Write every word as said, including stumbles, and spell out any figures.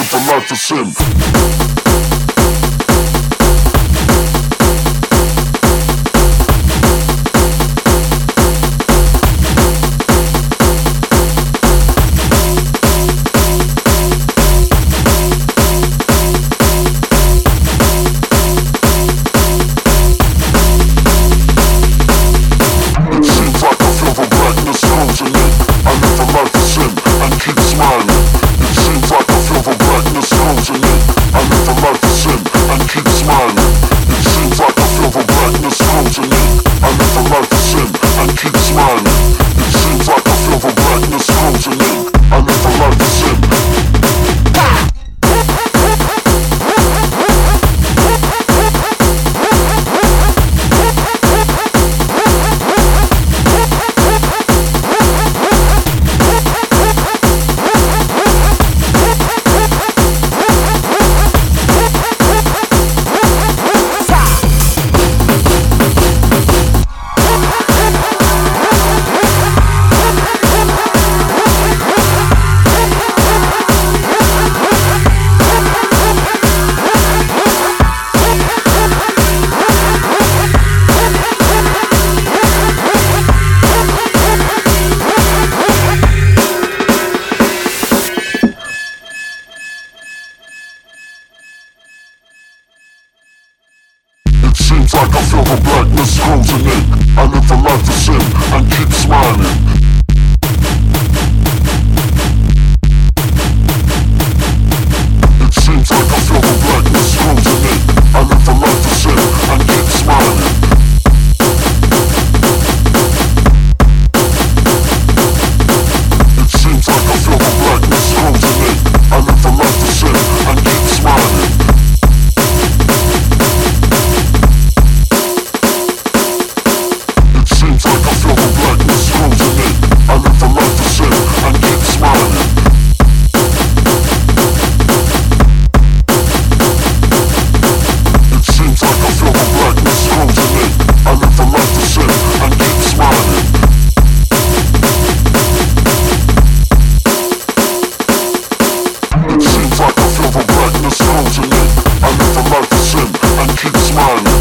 live a life of sin. Seems like I feel the blackness closing in. I live a life of sin and keep smiling. It seems like I feel the blackness closing in. I live a life of sin and keep smiling. It seems like I feel the blackness closing in. I live a life of sin and keep smiling. Seems like I feel the blackness closing in. I live a life of sin and keep smiling. It seems like I feel the blackness closing in. I live a life of sin and keep smiling. It seems like I feel the blackness closing in. I live a life of sin and keep smiling.